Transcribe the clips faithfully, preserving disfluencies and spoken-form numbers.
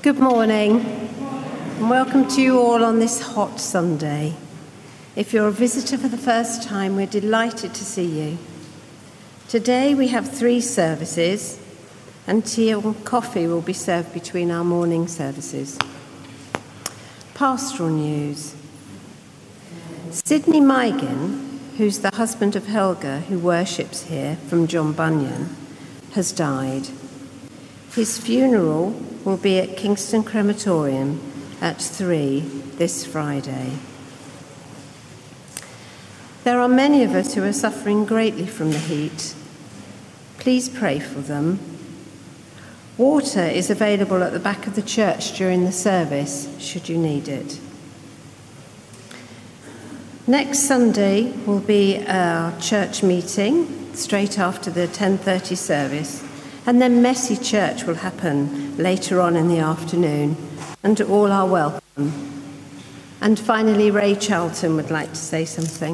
Good morning, and welcome to you all on this hot Sunday. If you're a visitor for the first time, we're delighted to see you. Today we have three services, and tea and coffee will be served between our morning services. Pastoral news. Sidney Migan, who's the husband of Helga, who worships here from John Bunyan, has died. His funeral will be at Kingston Crematorium at three this Friday. There are many of us who are suffering greatly from the heat. Please pray for them. Water is available at the back of the church during the service, should you need it. Next Sunday will be our church meeting, straight after the ten thirty service. And then Messy Church will happen later on in the afternoon, and all are welcome. And finally, Ray Charlton would like to say something.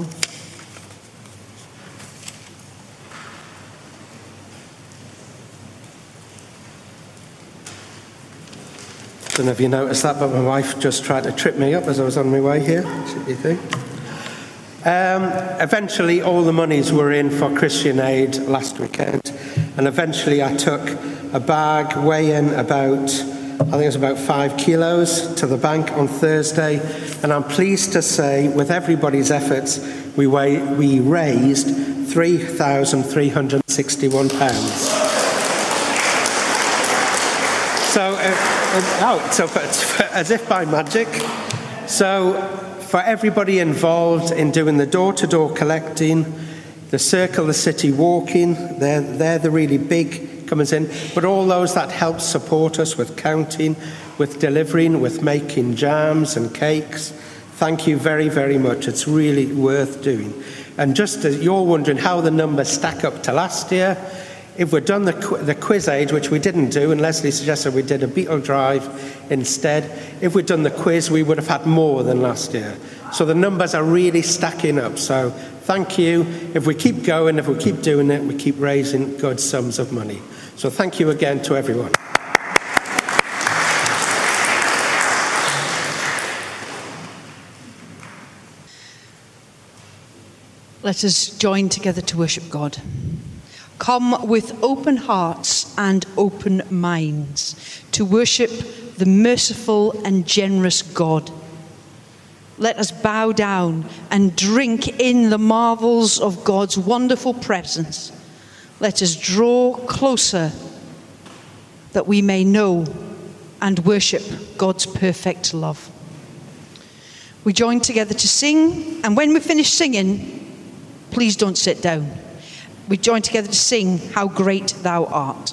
I don't know if you noticed that, but my wife just tried to trip me up as I was on my way here, should you think? Um, eventually, all the monies were in for Christian Aid last weekend. And eventually I took a bag weighing about, I think it was about five kilos to the bank on Thursday. And I'm pleased to say, with everybody's efforts, we, weigh, we raised three thousand three hundred sixty-one pounds. So, uh, uh, oh, so as if by magic. So for everybody involved in doing the door-to-door collecting, the Circle the City walking, they're, they're the really big comers in. But all those that help support us with counting, with delivering, with making jams and cakes, thank you very, very much. It's really worth doing. And just as you're wondering how the numbers stack up to last year, if we'd done the, the quiz age, which we didn't do, and Leslie suggested we did a Beetle Drive instead, if we'd done the quiz, we would have had more than last year. So the numbers are really stacking up. So thank you. If we keep going, if we keep doing it, we keep raising good sums of money. So thank you again to everyone. Let us join together to worship God. Come with open hearts and open minds to worship the merciful and generous God. Let us bow down and drink in the marvels of God's wonderful presence. Let us draw closer that we may know and worship God's perfect love. We join together to sing, and when we finish singing, please don't sit down. We join together to sing, How Great Thou Art.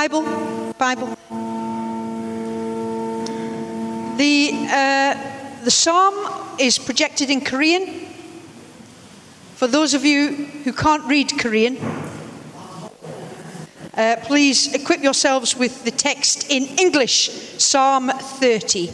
Bible, Bible. The, uh, the psalm is projected in Korean. For those of you who can't read Korean, uh, please equip yourselves with the text in English, Psalm thirty.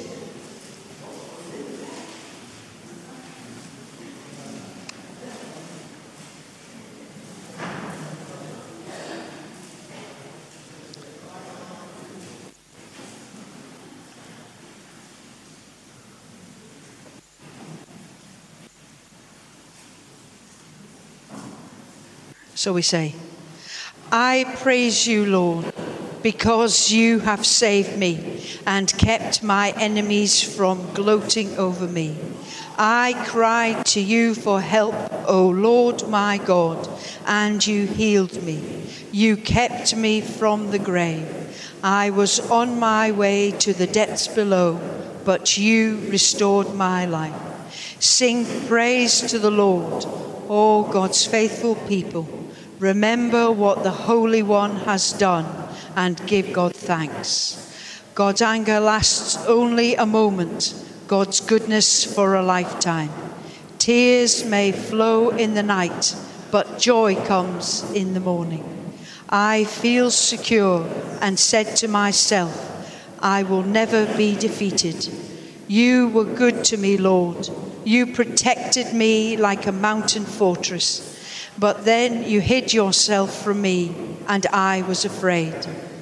So we say, I praise you, Lord, because you have saved me and kept my enemies from gloating over me. I cried to you for help, O Lord my God, and you healed me. You kept me from the grave. I was on my way to the depths below, but you restored my life. Sing praise to the Lord, all God's faithful people. Remember what the Holy One has done and give God thanks. God's anger lasts only a moment, God's goodness for a lifetime. Tears may flow in the night, but joy comes in the morning. I feel secure and said to myself, I will never be defeated. You were good to me, Lord. You protected me like a mountain fortress. But then you hid yourself from me, and I was afraid.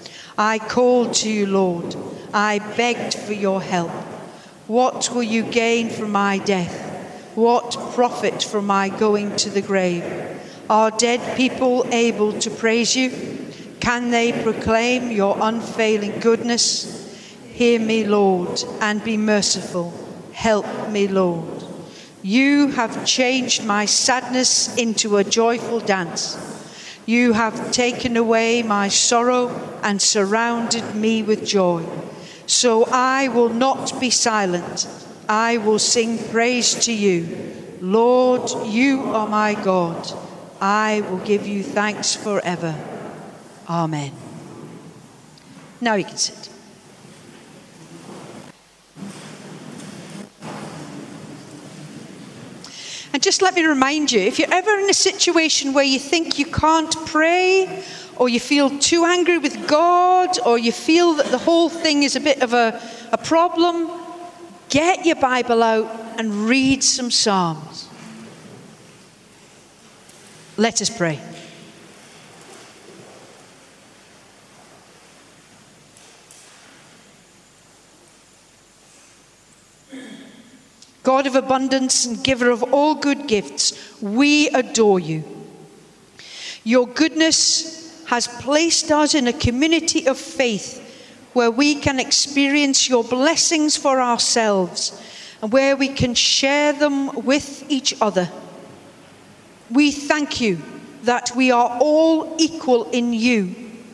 I called to you, Lord. I begged for your help. What will you gain from my death? What profit from my going to the grave? Are dead people able to praise you? Can they proclaim your unfailing goodness? Hear me, Lord, and be merciful. Help me, Lord. You have changed my sadness into a joyful dance. You have taken away my sorrow and surrounded me with joy. So I will not be silent. I will sing praise to you. Lord, you are my God. I will give you thanks forever. Amen. Now you can sit. And just let me remind you, if you're ever in a situation where you think you can't pray, or you feel too angry with God, or you feel that the whole thing is a bit of a, a problem, get your Bible out and read some Psalms. Let us pray. God of abundance and giver of all good gifts, we adore you. Your goodness has placed us in a community of faith where we can experience your blessings for ourselves and where we can share them with each other. We thank you that we are all equal in you.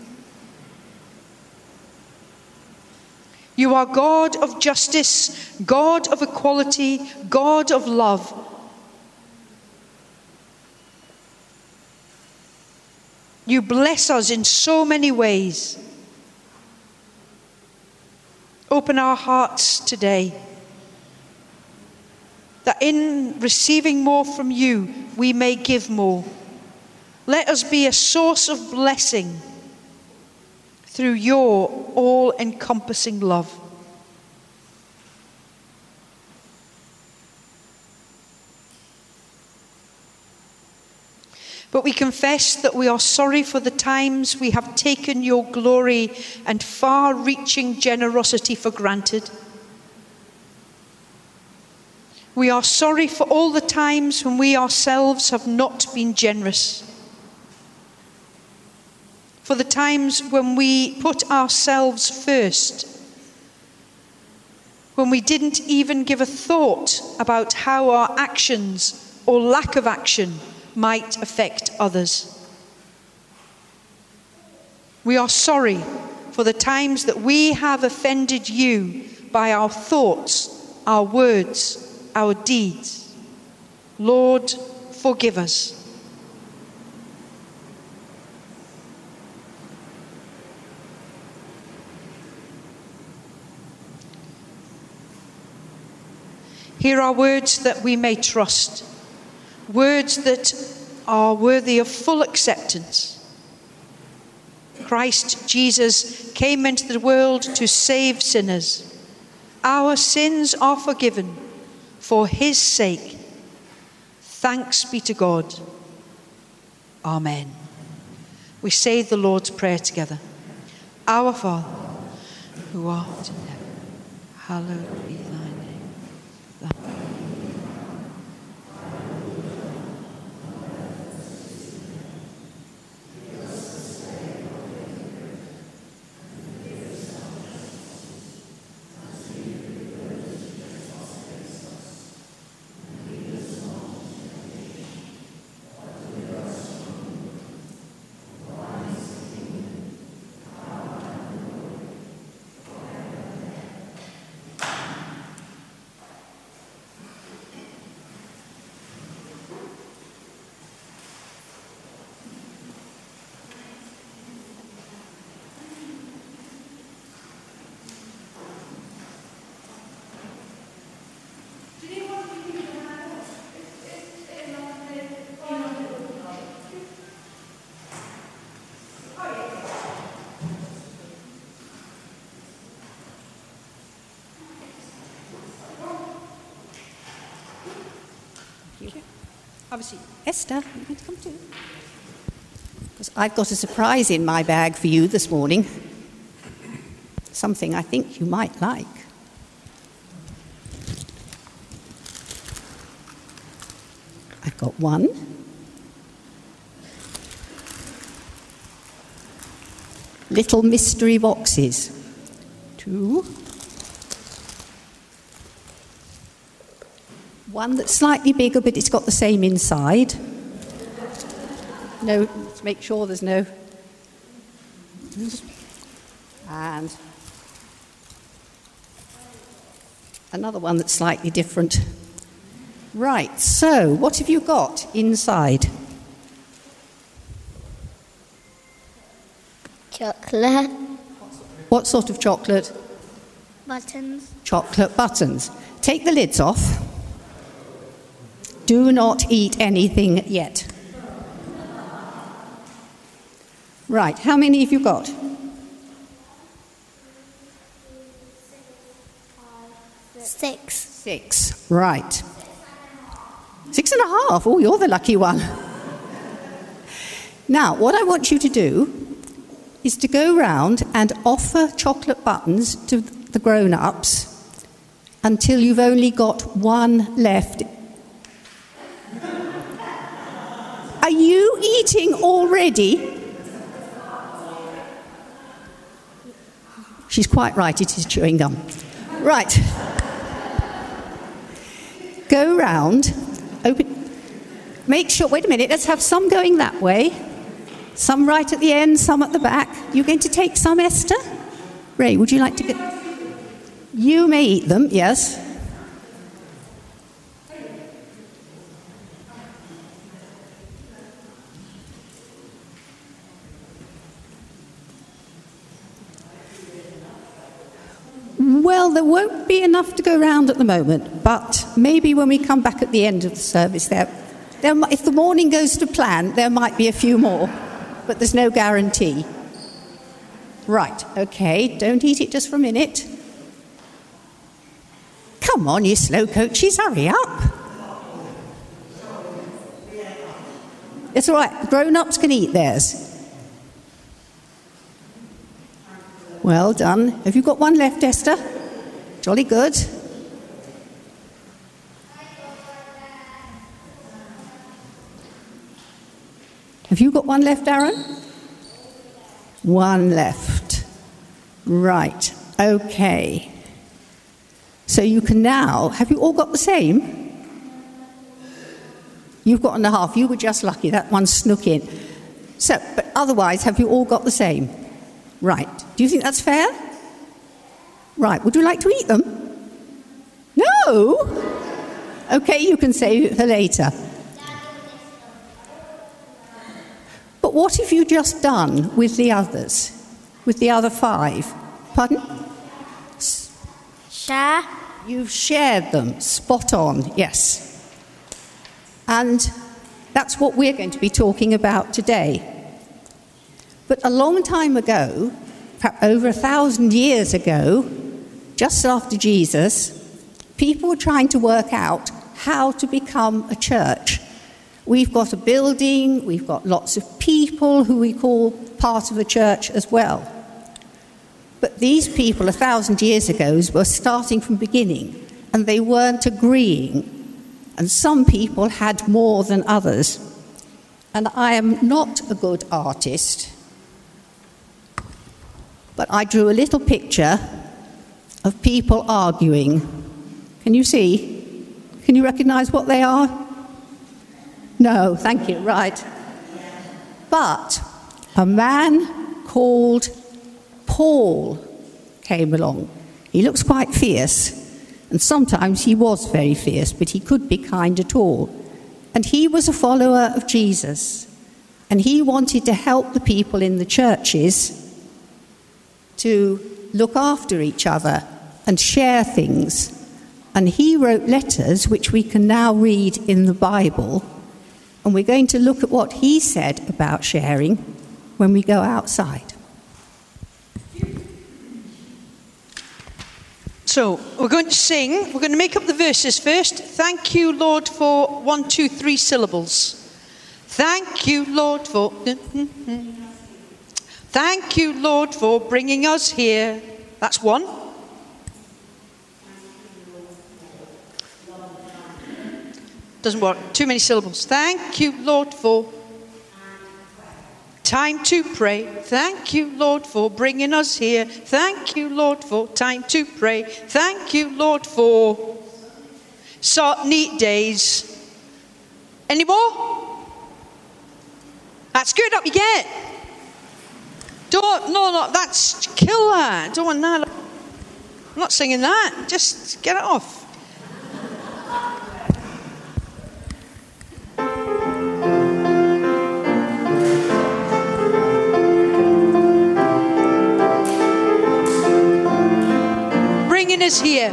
You are God of justice, God of equality, God of love. You bless us in so many ways. Open our hearts today, that in receiving more from you, we may give more. Let us be a source of blessing through your all-encompassing love. But we confess that we are sorry for the times we have taken your glory and far-reaching generosity for granted. We are sorry for all the times when we ourselves have not been generous. For the times when we put ourselves first, when we didn't even give a thought about how our actions or lack of action might affect others. We are sorry for the times that we have offended you by our thoughts, our words, our deeds. Lord, forgive us. Hear our words that we may trust, words that are worthy of full acceptance. Christ Jesus came into the world to save sinners. Our sins are forgiven for his sake. Thanks be to God. Amen. We say the Lord's Prayer together. Our Father, who art in heaven, hallowed be thy name. Thy Have a seat. Esther, you're going to come too. Because I've got a surprise in my bag for you this morning. Something I think you might like. I've got one. Little mystery boxes. Two. One that's slightly bigger, but it's got the same inside. No, let's make sure there's no. And another one that's slightly different. Right, so what have you got inside? Chocolate. What sort of chocolate? Buttons. Chocolate buttons. Take the lids off. Do not eat anything yet. Right, how many have you got? Six. Six, right. Six and a half. Oh, you're the lucky one. Now, what I want you to do is to go round and offer chocolate buttons to the grown-ups until you've only got one left. Are you eating already? She's quite right, it is chewing gum. Right. Go round, open, make sure, wait a minute, let's have some going that way, some right at the end, some at the back. You're going to take some, Esther? Ray, would you like to get... You may eat them, yes. Well, there won't be enough to go round at the moment, but maybe when we come back at the end of the service, there, there, if the morning goes to plan, there might be a few more, but there's no guarantee. Right, okay, don't eat it just for a minute. Come on, you slow coaches, hurry up. It's all right, the grown-ups can eat theirs. Well done. Have you got one left, Esther? Jolly good. Have you got one left, Aaron? One left. Right. Okay. So you can now, have you all got the same? You've got one and a half. You were just lucky. That one snuck in. So, but otherwise, have you all got the same? Right. Do you think that's fair? Right. Would you like to eat them? No? Okay, you can save it for later. But what have you just done with the others? With the other five? Pardon? Share. You've shared them. Spot on, yes. And that's what we're going to be talking about today. But a long time ago, over a thousand years ago, just after Jesus, people were trying to work out how to become a church. We've got a building, we've got lots of people who we call part of a church as well. But these people, a thousand years ago, were starting from the beginning, and they weren't agreeing. And some people had more than others. And I am not a good artist, but I drew a little picture of people arguing. Can you see? Can you recognise what they are? No, thank you, right. But a man called Paul came along. He looks quite fierce, and sometimes he was very fierce, but he could be kind at all. And he was a follower of Jesus, and he wanted to help the people in the churches to look after each other and share things. And he wrote letters which we can now read in the Bible, and we're going to look at what he said about sharing when we go outside. So, we're going to sing. We're going to make up the verses first. Thank you, Lord, for one, two, three syllables. Thank you, Lord, for... Thank you, Lord, for bringing us here. That's one. Doesn't work. Too many syllables. Thank you, Lord, for... Time to pray. Thank you, Lord, for bringing us here. Thank you, Lord, for time to pray. Thank you, Lord, for so neat days. Any more? That's good. Up you get. Don't, no, no, that's, kill that. Don't want that. I'm not singing that. Just get it off. Bringing us here.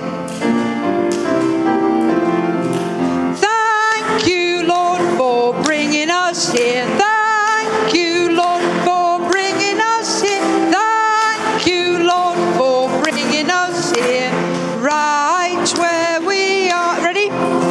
Thank you, Lord, for bringing us here. Thank you, Lord, for bringing us here. Thank you, Lord, for bringing us here. Right where we are. Ready?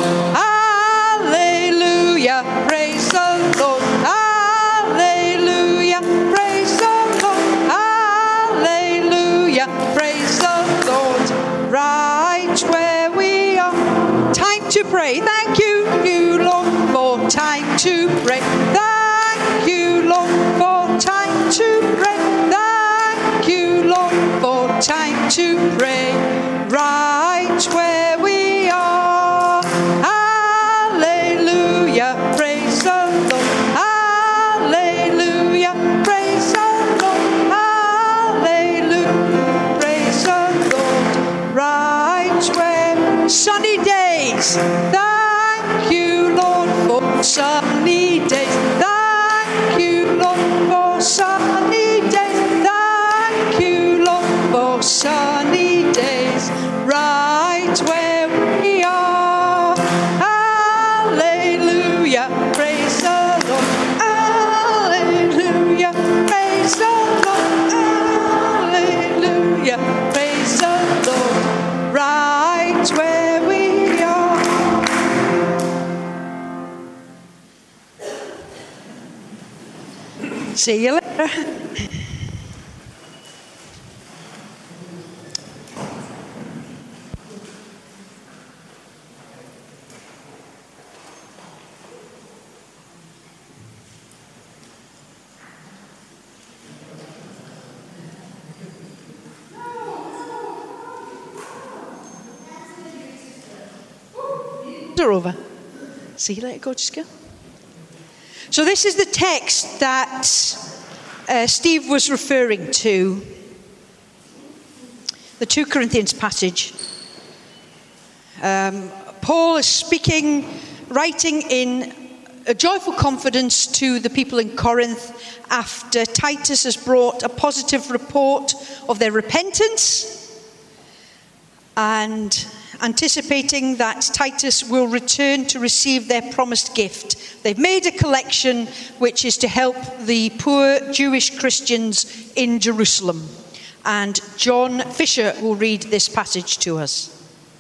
Hallelujah. Praise the Lord. Hallelujah. Praise the Lord. Hallelujah. Praise the Lord. Right where we are. Time to pray. Thank you, you Lord, for time to pray. Thank you, Lord, for time to pray. Thank you, Lord, for time to pray. Right where we are. Hallelujah. Praise the Lord. Hallelujah. Praise the Lord. Hallelujah. Praise the Lord. Right where sunny days. Thank you, Lord, for sunny days. Thank you, Lord, for sunny days. Thank you, Lord, for sunny days. Right where we are. Hallelujah. Praise the Lord. Hallelujah. Praise the Lord. Hallelujah. Praise the Lord. Right where we are. See you later. They're over. See you later, gorgeous girl. So this is the text that uh, Steve was referring to, the Second Corinthians passage. Um, Paul is speaking, writing in a joyful confidence to the people in Corinth after Titus has brought a positive report of their repentance. And anticipating that Titus will return to receive their promised gift. They've made a collection which is to help the poor Jewish Christians in Jerusalem. And John Fisher will read this passage to us.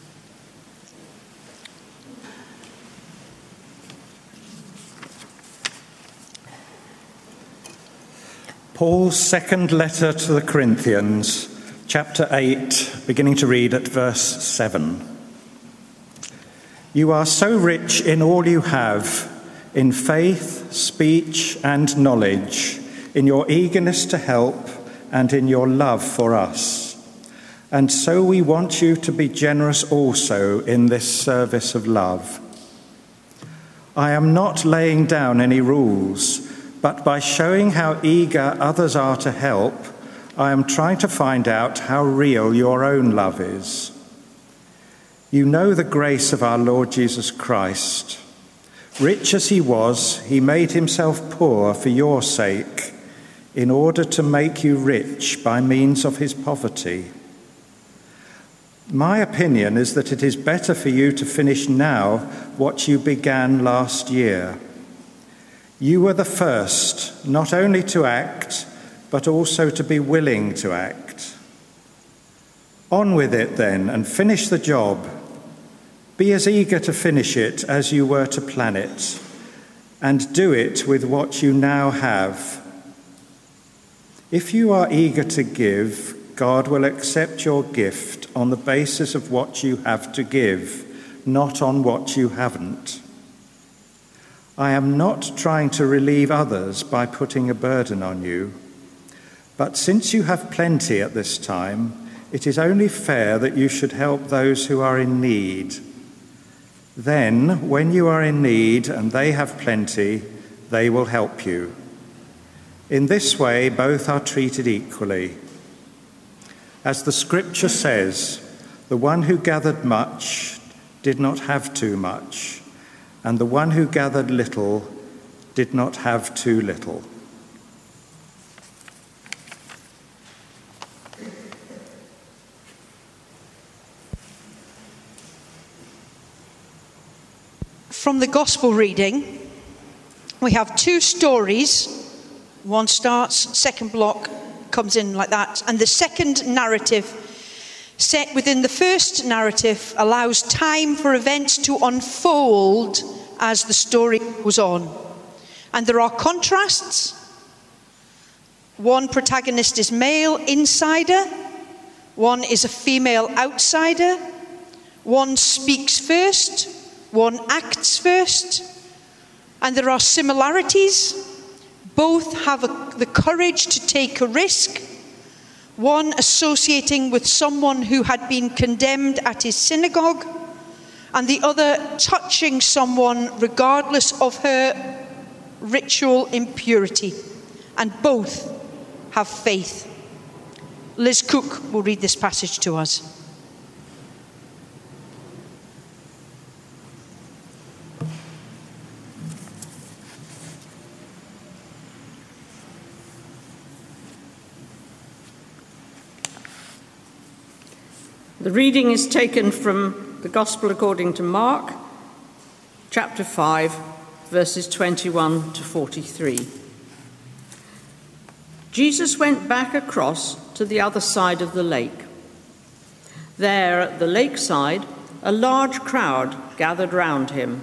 Paul's second letter to the Corinthians, chapter eight, beginning to read at verse seven. You are so rich in all you have, in faith, speech, and knowledge, in your eagerness to help, and in your love for us. And so we want you to be generous also in this service of love. I am not laying down any rules, but by showing how eager others are to help, I am trying to find out how real your own love is. You know the grace of our Lord Jesus Christ. Rich as he was, he made himself poor for your sake, in order to make you rich by means of his poverty. My opinion is that it is better for you to finish now what you began last year. You were the first, not only to act, but also to be willing to act. On with it then, and finish the job. Be as eager to finish it as you were to plan it, and do it with what you now have. If you are eager to give, God will accept your gift on the basis of what you have to give, not on what you haven't. I am not trying to relieve others by putting a burden on you, but since you have plenty at this time, it is only fair that you should help those who are in need. Then, when you are in need and they have plenty, they will help you. In this way, both are treated equally. As the scripture says, the one who gathered much did not have too much, and the one who gathered little did not have too little. From the Gospel reading, we have two stories. One starts, second block comes in like that, and the second narrative set within the first narrative allows time for events to unfold as the story goes on. And there are contrasts. One protagonist is male insider, one is a female outsider, one speaks first, one acts first, and there are similarities. Both have a, the courage to take a risk, one associating with someone who had been condemned at his synagogue, and the other touching someone regardless of her ritual impurity. And both have faith. Liz Cook will read this passage to us. The reading is taken from the Gospel according to Mark, chapter five, verses twenty-one to forty-three. Jesus went back across to the other side of the lake. There, at the lakeside, a large crowd gathered round him.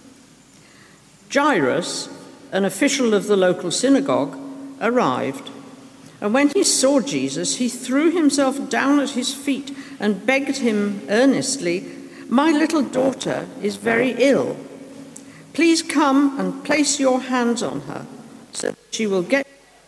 Jairus, an official of the local synagogue, arrived. And when he saw Jesus, he threw himself down at his feet and begged him earnestly, "My little daughter is very ill. Please come and place your hands on her so that she will get..."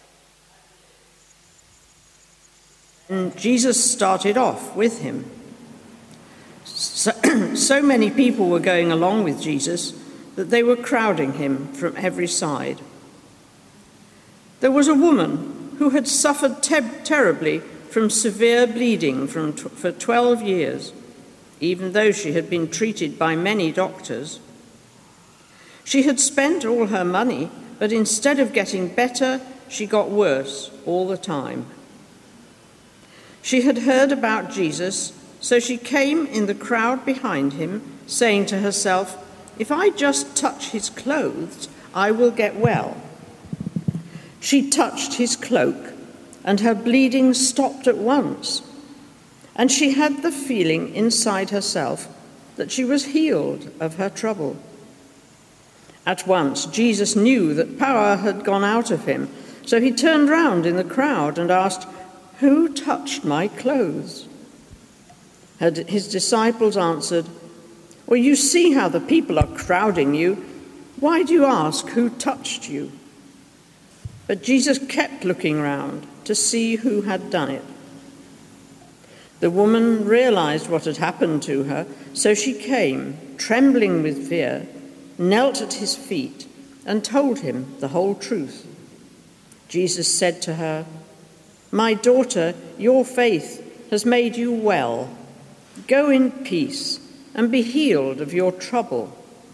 And Jesus started off with him. So, so many people were going along with Jesus that they were crowding him from every side. There was a woman who had suffered te- terribly from severe bleeding from t- for twelve years, even though she had been treated by many doctors. She had spent all her money, but instead of getting better, she got worse all the time. She had heard about Jesus, So she came in the crowd behind him, saying to herself, "If I just touch his clothes, I will get well." She touched his cloak, and her bleeding stopped at once. And she had the feeling inside herself that she was healed of her trouble. At once, Jesus knew that power had gone out of him, so he turned round in the crowd and asked, "Who touched my clothes?" His disciples answered, "Well, you see how the people are crowding you. Why do you ask who touched you?" But Jesus kept looking round to see who had done it. The woman realized what had happened to her, so she came, trembling with fear, knelt at his feet, and told him the whole truth. Jesus said to her, "My daughter, your faith has made you well. Go in peace and be healed of your trouble."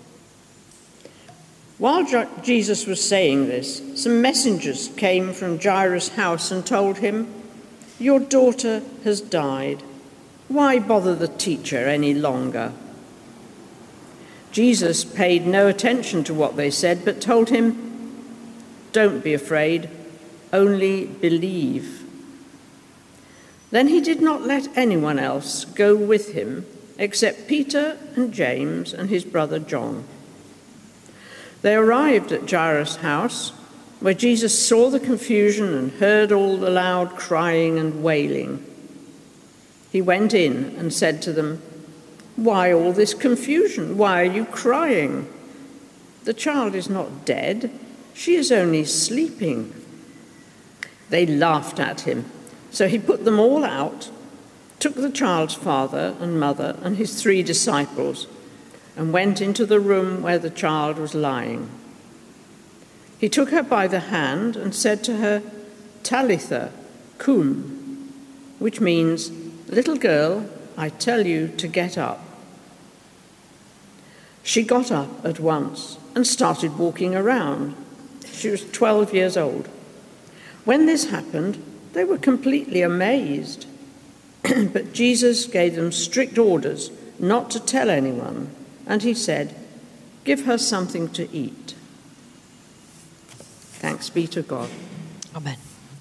While Jesus was saying this, some messengers came from Jairus' house and told him, "Your daughter has died. Why bother the teacher any longer?" Jesus paid no attention to what they said, but told him, "Don't be afraid, only believe." Then he did not let anyone else go with him except Peter and James and his brother John. They arrived at Jairus' house, where Jesus saw the confusion and heard all the loud crying and wailing. He went in and said to them, "Why all this confusion? Why are you crying? The child is not dead, she is only sleeping." They laughed at him. So he put them all out, took the child's father and mother and his three disciples, and went into the room where the child was lying. He took her by the hand and said to her, "Talitha cum," which means, "Little girl, I tell you to get up." She got up at once and started walking around. She was twelve years old. When this happened, they were completely amazed. But Jesus gave them strict orders not to tell anyone, and he said, "Give her something to eat." Thanks be to God. Amen.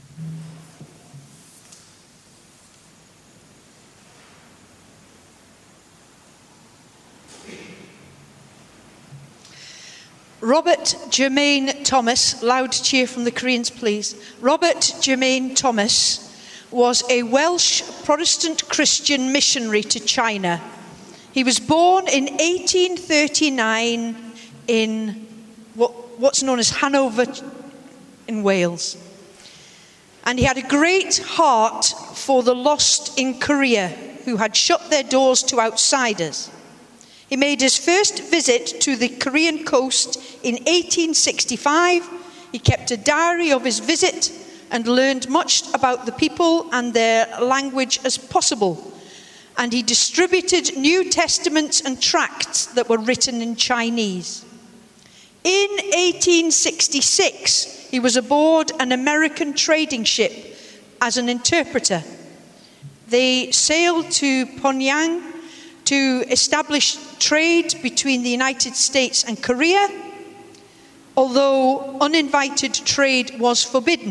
Robert Jermaine Thomas, loud cheer from the Koreans, please. Robert Jermaine Thomas was a Welsh Protestant Christian missionary to China. He was born in eighteen thirty-nine in what, what's known as Hanover in Wales. And he had a great heart for the lost in Korea who had shut their doors to outsiders. He made his first visit to the Korean coast in eighteen sixty-five. He kept a diary of his visit and learned much about the people and their language as possible. And he distributed New Testaments and tracts that were written in Chinese. In eighteen sixty-six, he was aboard an American trading ship as an interpreter. They sailed to Pyongyang to establish trade between the United States and Korea, although uninvited trade was forbidden.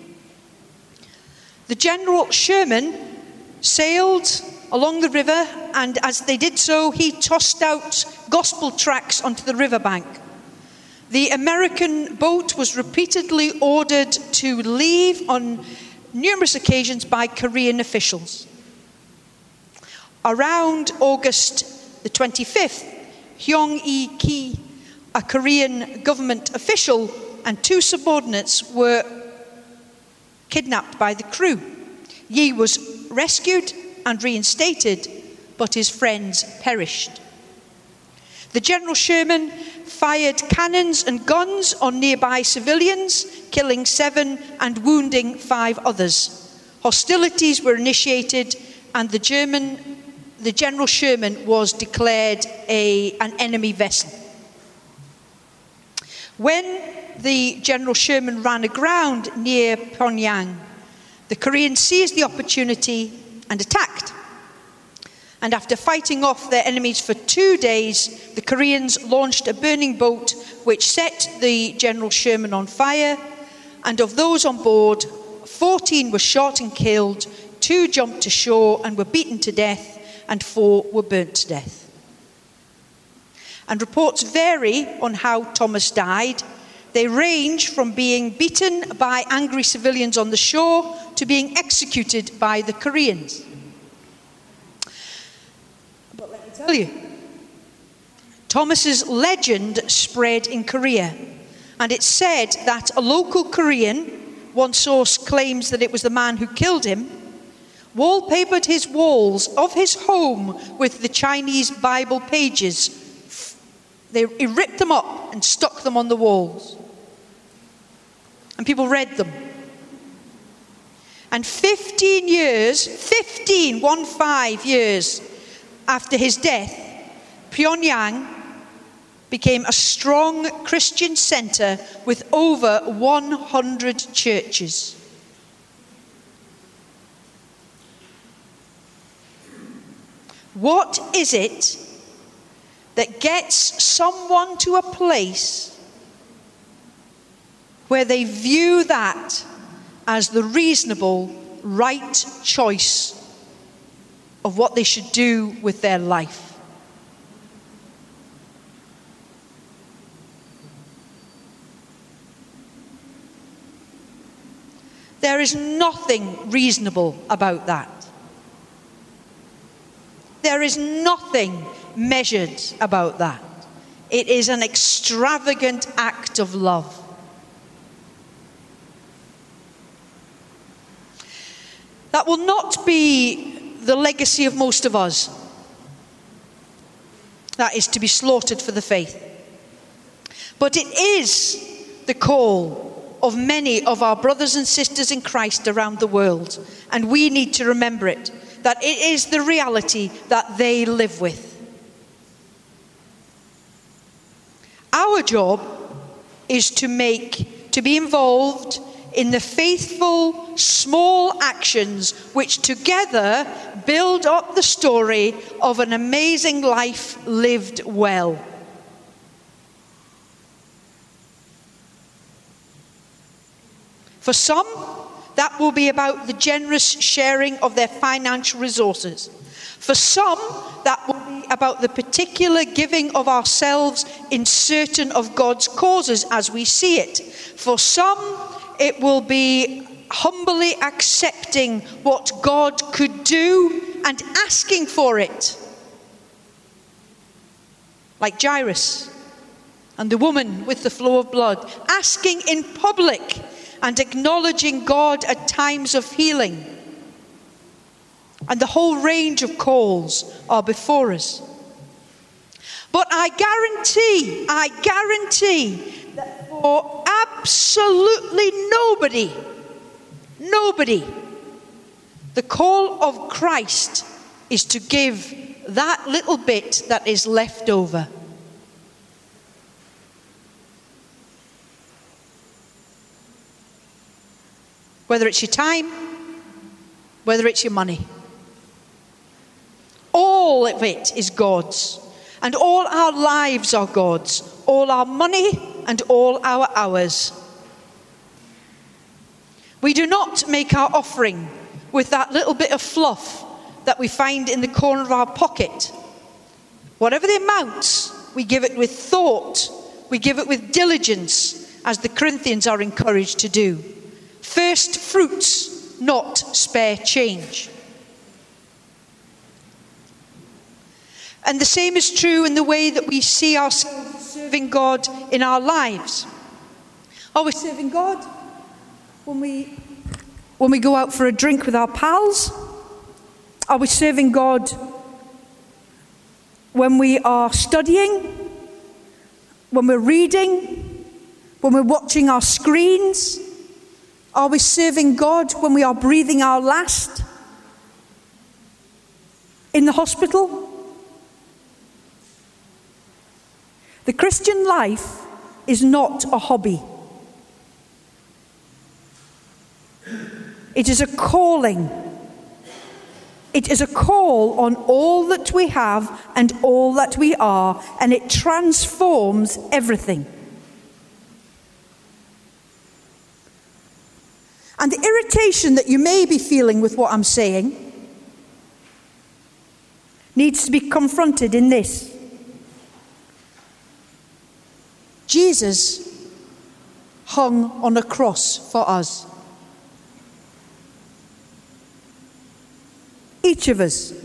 The General Sherman sailed along the river, and as they did so, he tossed out gospel tracts onto the riverbank. The American boat was repeatedly ordered to leave on numerous occasions by Korean officials. Around August the twenty-fifth, Hyung Ee-ki, a Korean government official, and two subordinates were kidnapped by the crew. Yi was rescued and reinstated, but his friends perished. The General Sherman fired cannons and guns on nearby civilians, killing seven and wounding five others. Hostilities were initiated, and the German, the General Sherman was declared a, an enemy vessel. When the General Sherman ran aground near Pyongyang, the Koreans seized the opportunity and attacked. And after fighting off their enemies for two days, the Koreans launched a burning boat which set the General Sherman on fire. And of those on board, fourteen were shot and killed, two jumped to shore and were beaten to death, and four were burnt to death. And reports vary on how Thomas died. They range from being beaten by angry civilians on the shore to being executed by the Koreans. But let me tell you, Thomas's legend spread in Korea, and it's said that a local Korean, one source claims that it was the man who killed him, wallpapered his walls of his home with the Chinese Bible pages. They, he ripped them up and stuck them on the walls. And people read them. And fifteen years, fifteen, one five years after his death, Pyongyang became a strong Christian center with over one hundred churches. What is it that gets someone to a place where they view that as the reasonable, right choice of what they should do with their life? There is nothing reasonable about that. There is nothing measured about that. It is an extravagant act of love. That will not be the legacy of most of us. That is to be slaughtered for the faith. But it is the call of many of our brothers and sisters in Christ around the world, and we need to remember it, that it is the reality that they live with. Our job is to make, to be involved in the faithful, small actions which together build up the story of an amazing life lived well. For some, that will be about the generous sharing of their financial resources. For some, that will be about the particular giving of ourselves in certain of God's causes as we see it. For some, it will be humbly accepting what God could do and asking for it. Like Jairus and the woman with the flow of blood, asking in public and acknowledging God at times of healing. And the whole range of calls are before us. But I guarantee, I guarantee that for absolutely nobody, nobody, the call of Christ is to give that little bit that is left over. Whether it's your time, whether it's your money. All of it is God's. And all our lives are God's. All our money and all our hours. We do not make our offering with that little bit of fluff that we find in the corner of our pocket. Whatever the amounts, we give it with thought. We give it with diligence, as the Corinthians are encouraged to do. First fruits, not spare change. And the same is true in the way that we see ourselves serving God in our lives. Are we serving God when we, when we go out for a drink with our pals? Are we serving God when we are studying? When we're reading? When we're watching our screens? Are we serving God when we are breathing our last? In the hospital? The Christian life is not a hobby. It is a calling. It is a call on all that we have and all that we are, and it transforms everything. And the irritation that you may be feeling with what I'm saying needs to be confronted in this. Jesus hung on a cross for us. Each of us.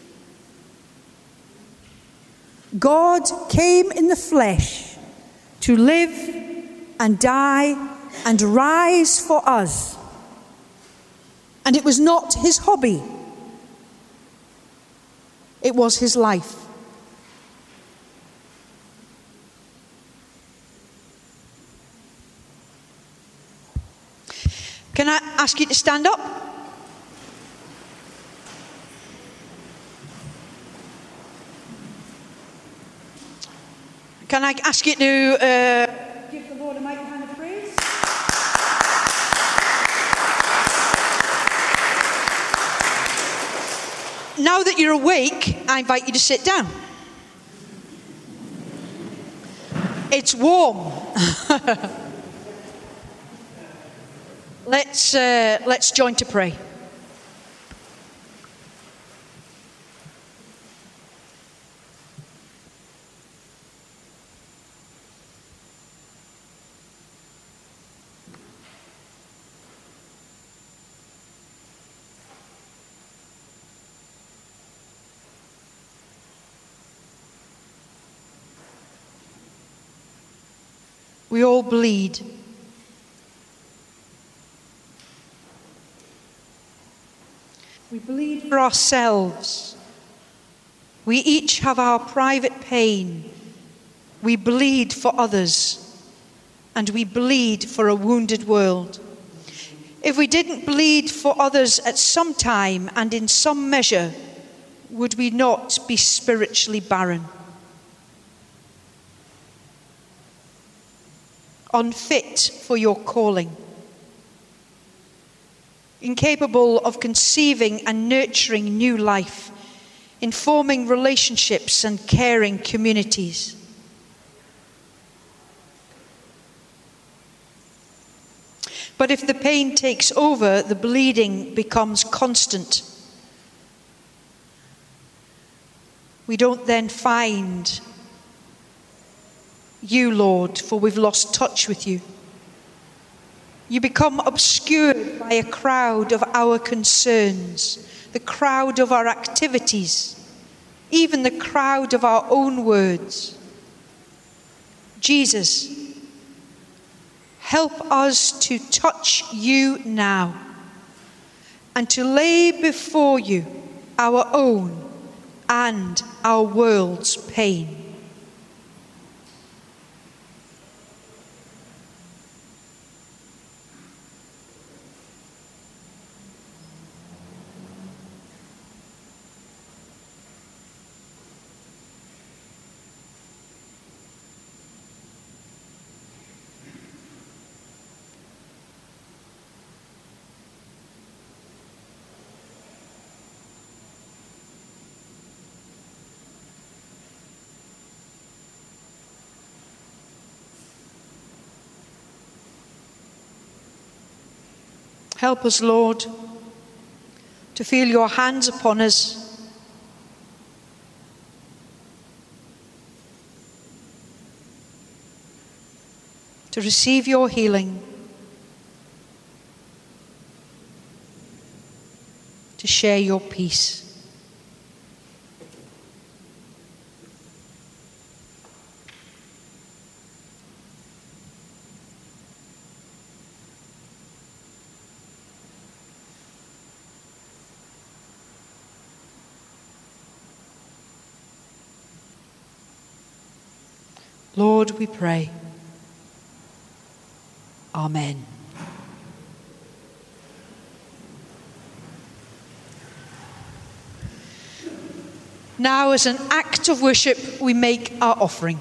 God came in the flesh to live and die and rise for us. And it was not his hobby. It was his life. Can I ask you to stand up? Can I ask you to uh, give the Lord a mighty hand of praise? Now that you're awake, I invite you to sit down. It's warm. let's uh, let's join to pray. We all bleed. We bleed for ourselves. We each have our private pain. We bleed for others. And we bleed for a wounded world. If we didn't bleed for others at some time and in some measure, would we not be spiritually barren? Unfit for your calling, incapable of conceiving and nurturing new life, in forming relationships and caring communities. But if the pain takes over, the bleeding becomes constant. We don't then find you, Lord, for we've lost touch with you. You become obscured by a crowd of our concerns, the crowd of our activities, even the crowd of our own words. Jesus, help us to touch you now and to lay before you our own and our world's pain. Help us, Lord, to feel your hands upon us. To receive your healing. To share your peace. Lord, we pray. Amen. Now, as an act of worship, we make our offering.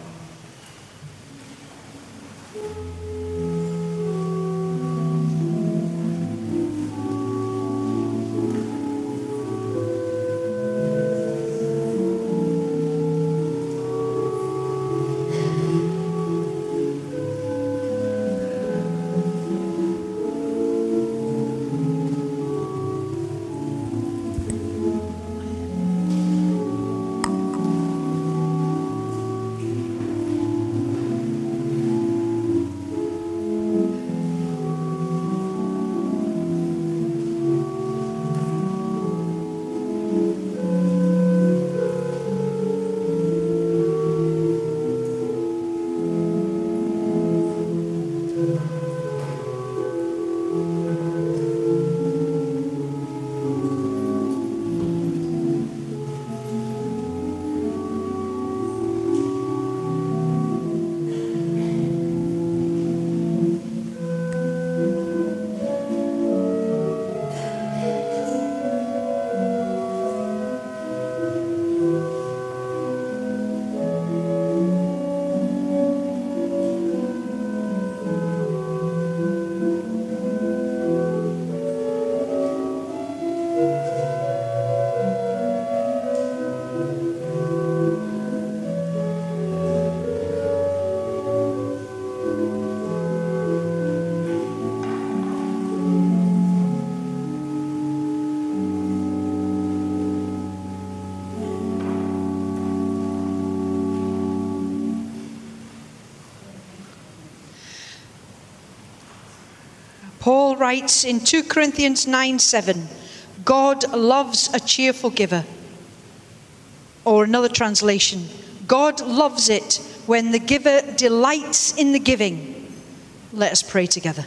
Paul writes in two Corinthians nine seven, God loves a cheerful giver. Or another translation, God loves it when the giver delights in the giving. Let us pray together.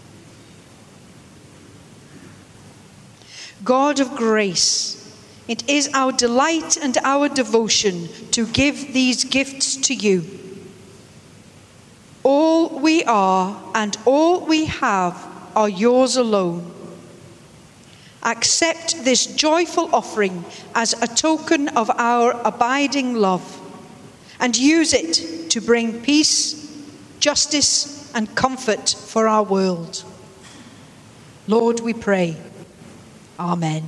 God of grace, it is our delight and our devotion to give these gifts to you. All we are and all we have are yours alone. Accept this joyful offering as a token of our abiding love, and use it to bring peace, justice, and comfort for our world. Lord, we pray. Amen.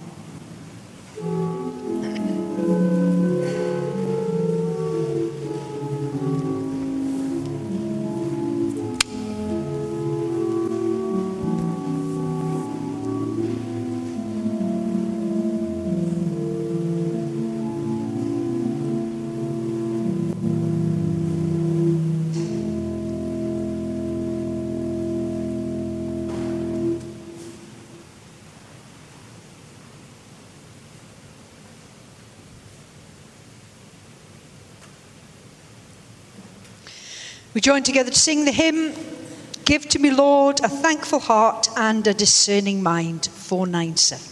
We join together to sing the hymn, Give to me, Lord, a thankful heart and a discerning mind, four ninety-seven.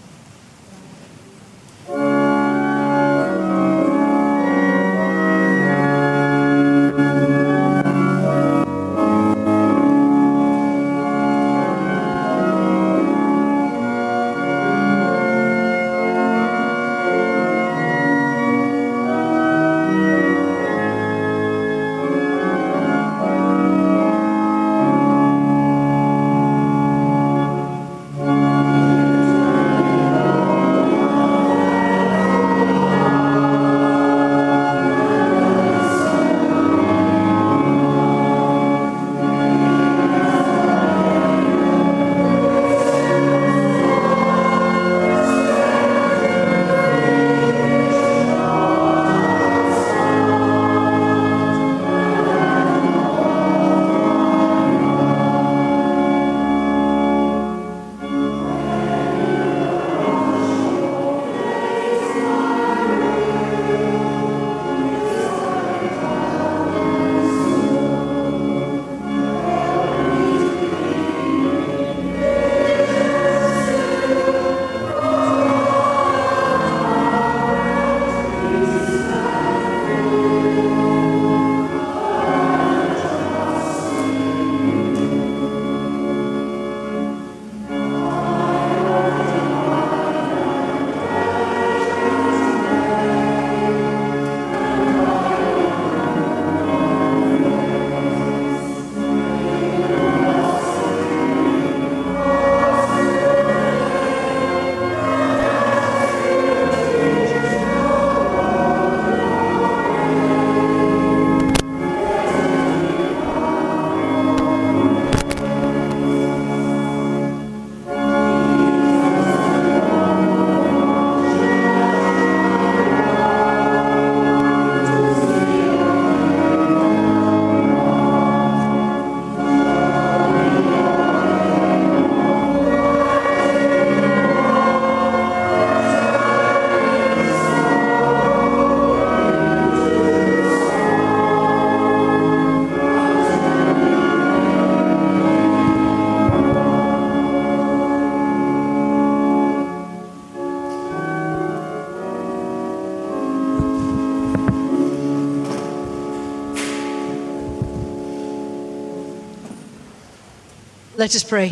Let us pray.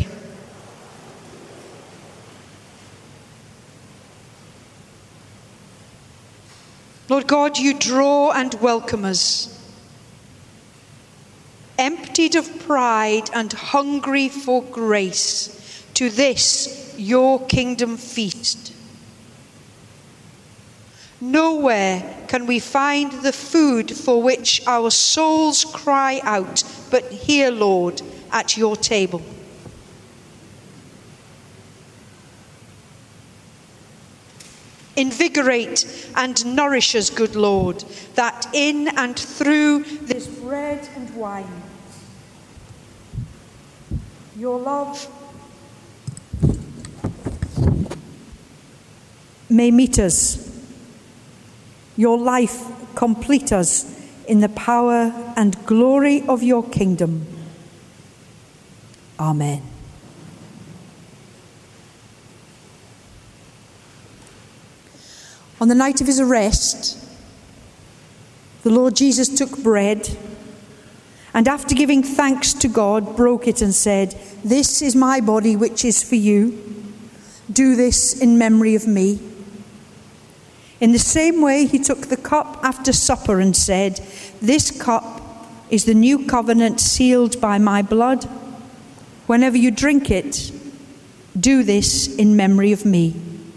Lord God, you draw and welcome us. Emptied of pride and hungry for grace, to this your kingdom feast. Nowhere can we find the food for which our souls cry out, but here, Lord, at your table. Invigorate and nourish us, good Lord, that in and through this bread and wine, your love may meet us, your life complete us in the power and glory of your kingdom. Amen. On the night of his arrest, the Lord Jesus took bread and, after giving thanks to God, broke it and said, "This is my body which is for you. Do this in memory of me." In the same way, he took the cup after supper and said, "This cup is the new covenant sealed by my blood. Whenever you drink it, do this in memory of me."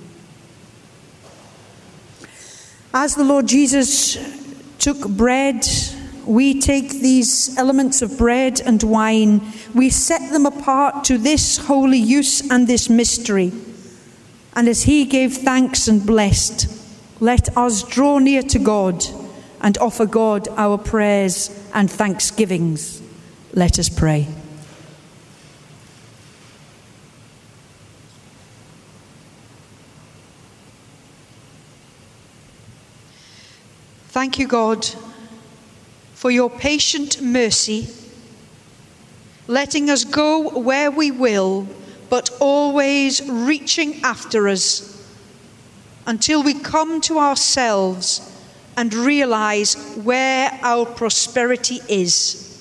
As the Lord Jesus took bread, we take these elements of bread and wine, we set them apart to this holy use and this mystery. And as he gave thanks and blessed, let us draw near to God and offer God our prayers and thanksgivings. Let us pray. Thank you, God, for your patient mercy, letting us go where we will, but always reaching after us until we come to ourselves and realize where our prosperity is.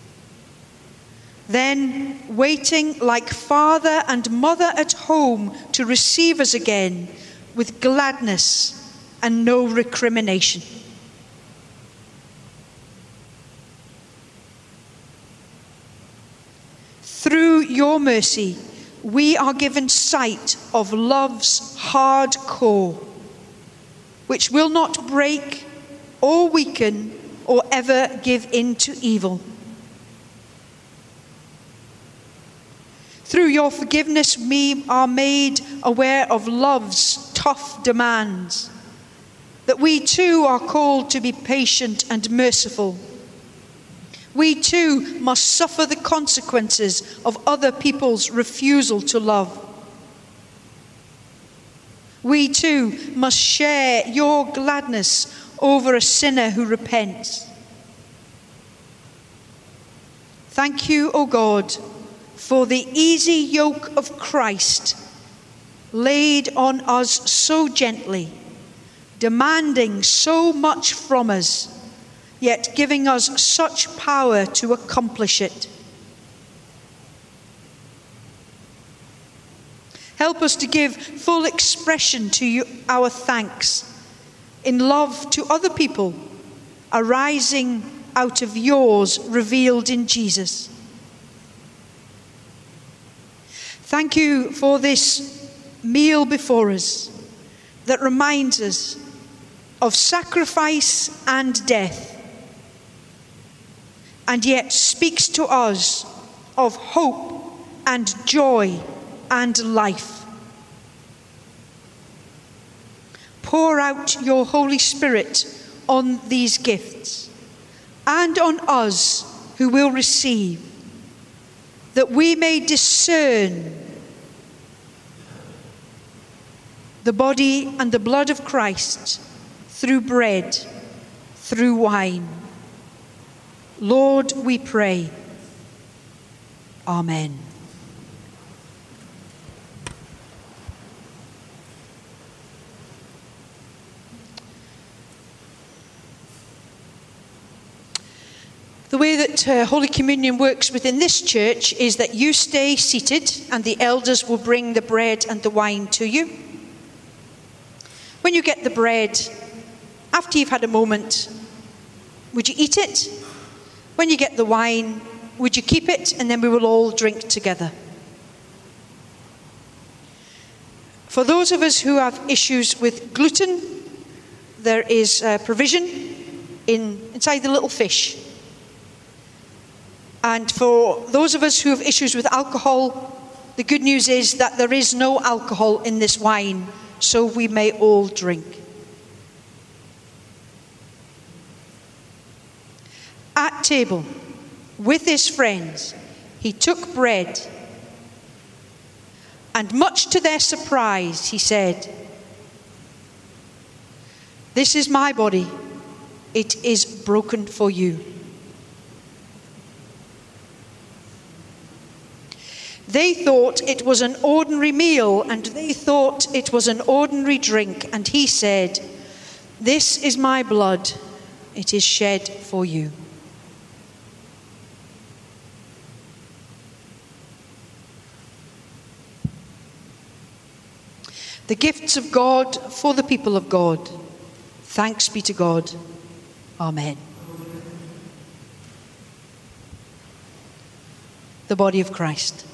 Then, waiting like father and mother at home to receive us again with gladness and no recrimination. Through your mercy, we are given sight of love's hard core, which will not break or weaken or ever give in to evil. Through your forgiveness, we are made aware of love's tough demands, that we too are called to be patient and merciful. We too must suffer the consequences of other people's refusal to love. We too must share your gladness over a sinner who repents. Thank you, O God, for the easy yoke of Christ laid on us so gently, demanding so much from us, yet giving us such power to accomplish it. Help us to give full expression to you, our thanks, in love to other people, arising out of yours revealed in Jesus. Thank you for this meal before us that reminds us of sacrifice and death, and yet speaks to us of hope and joy and life. Pour out your Holy Spirit on these gifts and on us who will receive, that we may discern the body and the blood of Christ through bread, through wine. Lord, we pray. Amen. The way that uh, Holy Communion works within this church is that you stay seated and the elders will bring the bread and the wine to you. When you get the bread, after you've had a moment, would you eat it? When you get the wine, would you keep it? And then we will all drink together. For those of us who have issues with gluten, there is uh, provision in, inside the little fish. And for those of us who have issues with alcohol, the good news is that there is no alcohol in this wine, so we may all drink. At table, with his friends, he took bread, and much to their surprise, he said, "This is my body. It is broken for you." They thought it was an ordinary meal, and they thought it was an ordinary drink. And he said, "This is my blood. It is shed for you." The gifts of God for the people of God. Thanks be to God. Amen. The body of Christ.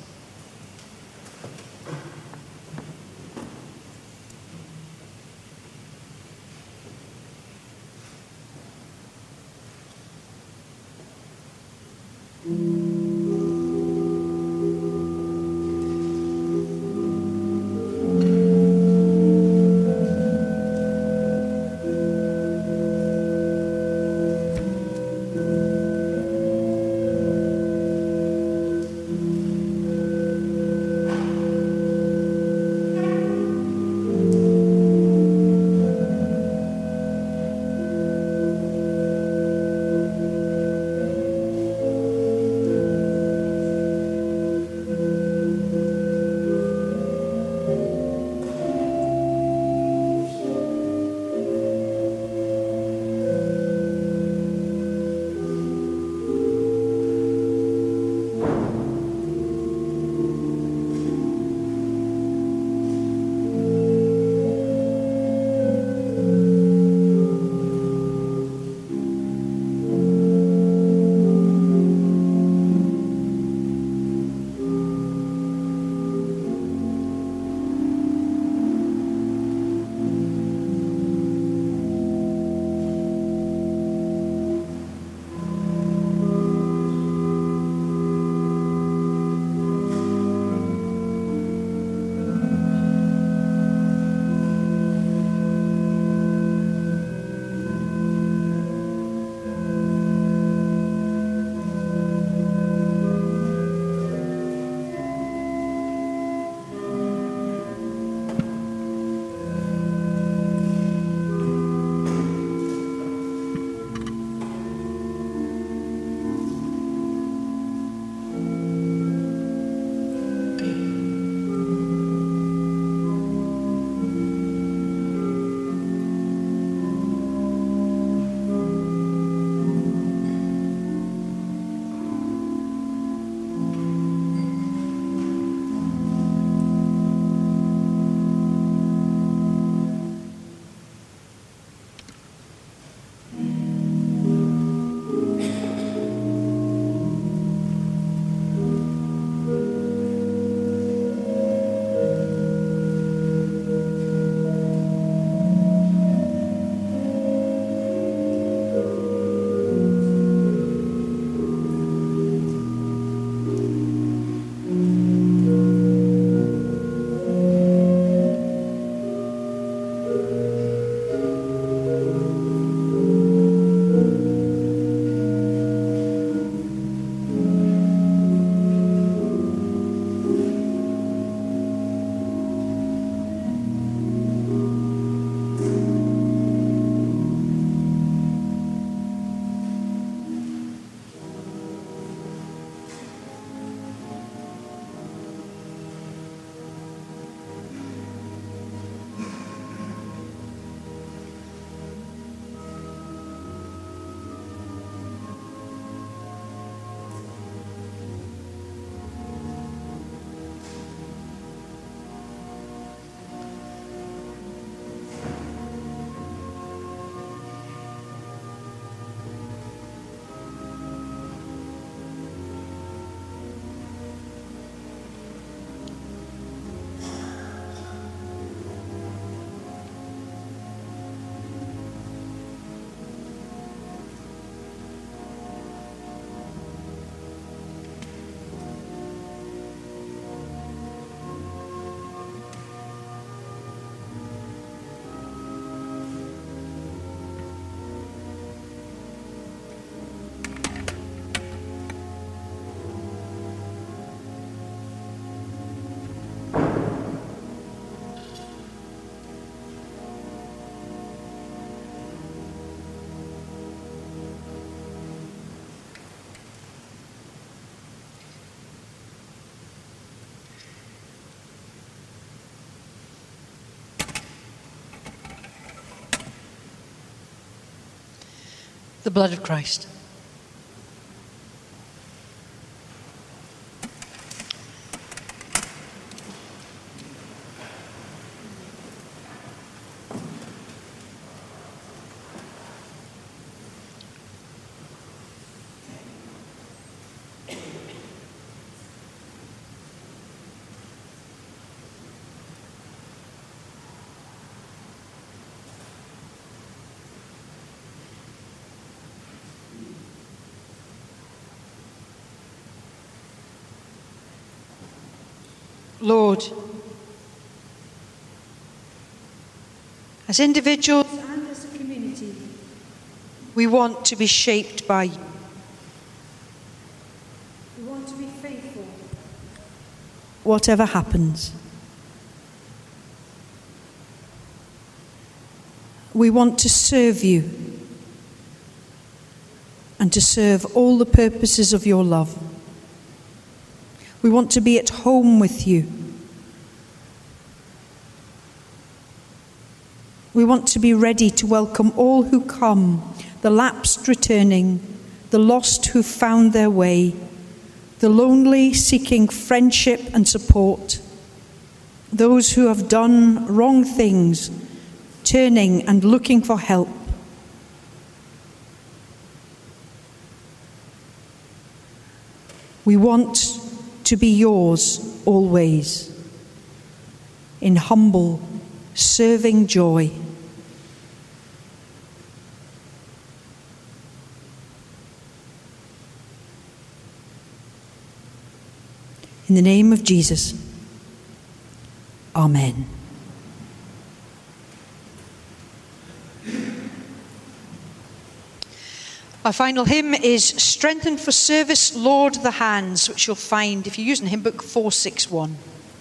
The blood of Christ. Lord, as individuals and as a community, we want to be shaped by you. We want to be faithful, whatever happens. We want to serve you and to serve all the purposes of your love. We want to be at home with you. We want to be ready to welcome all who come, the lapsed returning, the lost who found their way, the lonely seeking friendship and support, those who have done wrong things, turning and looking for help. We want to be yours always, in humble, serving joy. In the name of Jesus, Amen. Our final hymn is Strengthened for Service, Lord the Hands, which you'll find if you're using hymn book four sixty-one.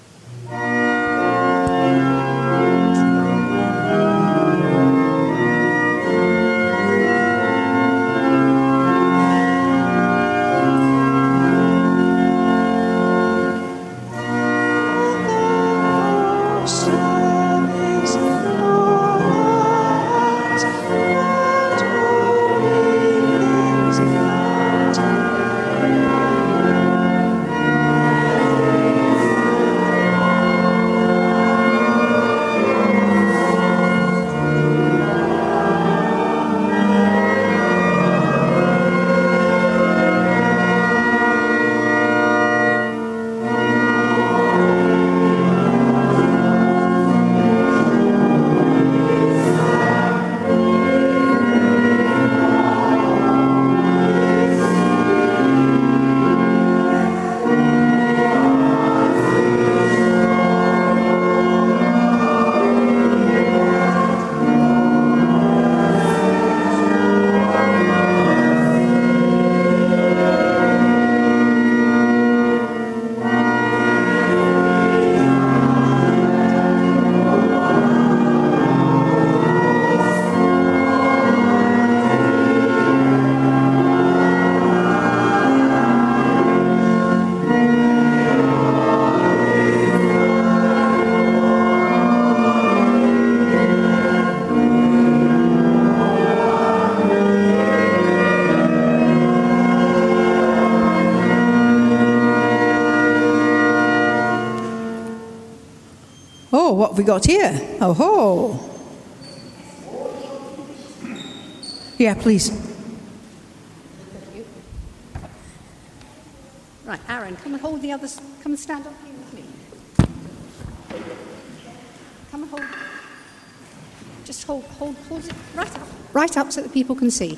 What have we got here? Oh ho! Yeah, please. Right, Aaron, come and hold the others. Come and stand up here with me. Come and hold. Just hold, hold, hold it right up, right up, so that people can see.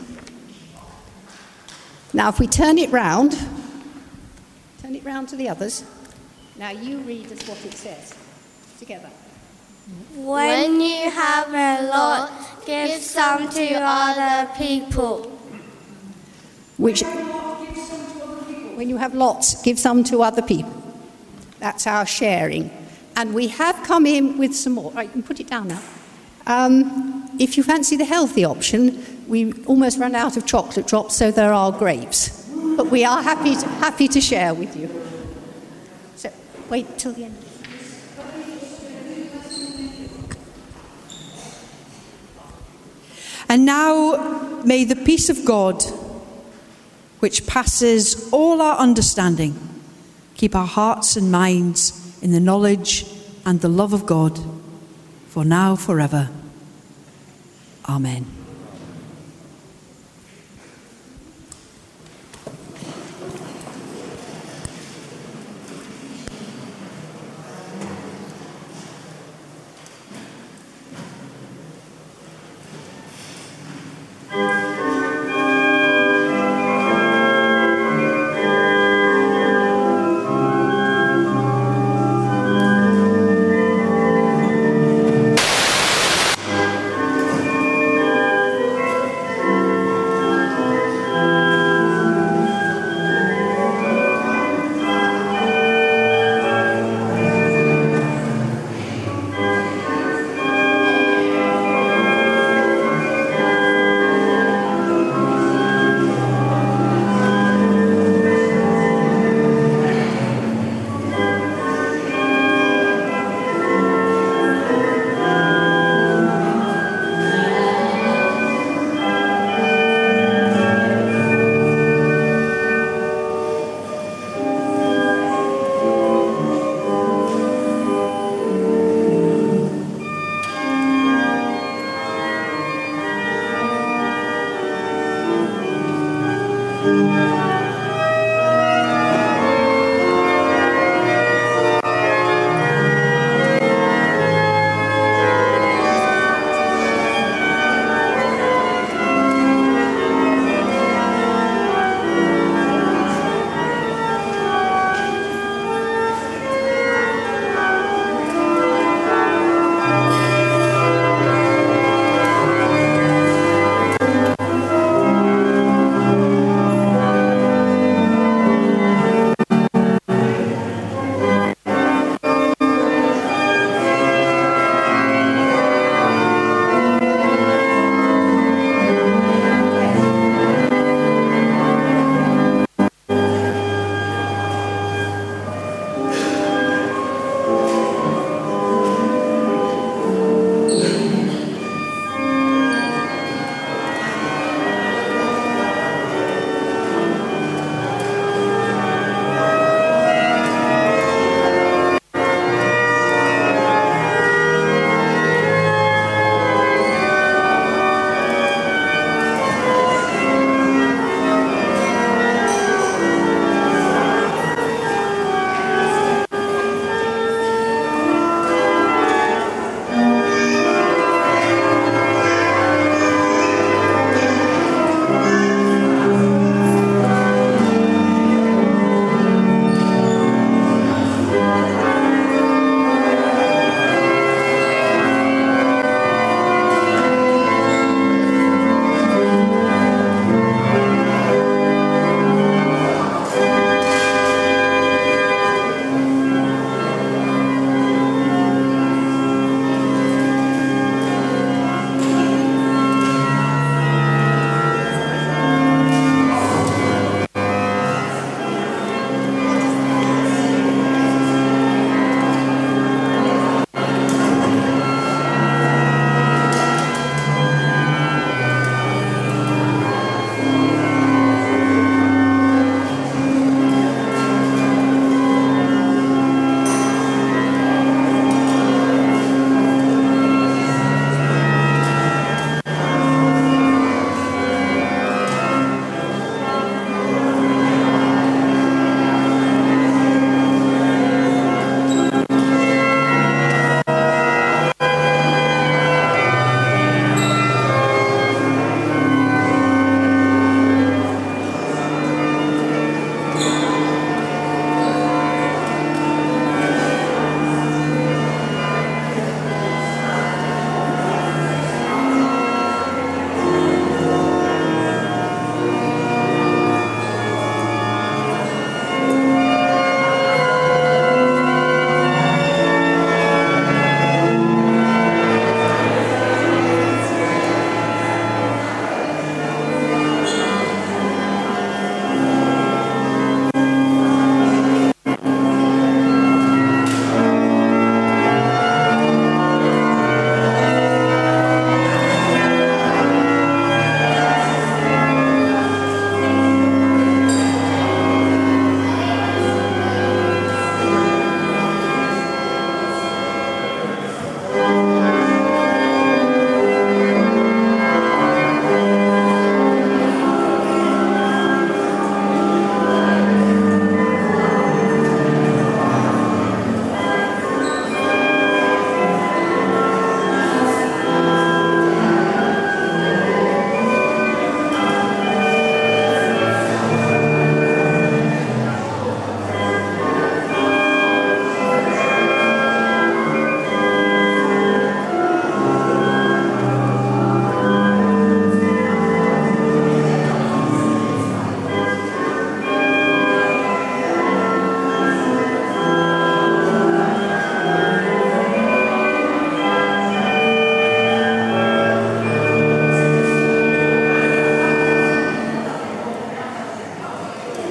Now, if we turn it round, turn it round to the others. Now, you read us what it says together. When you have a lot, give some to other people. Which, when you have lots, give some to other people. That's our sharing. And we have come in with some more. Right, you can put it down now. Um, if you fancy the healthy option, we almost ran out of chocolate drops, so there are grapes. But we are happy to, happy to share with you. So, wait till the end. And now may the peace of God, which passes all our understanding, keep our hearts and minds in the knowledge and the love of God, for now, forever. Amen.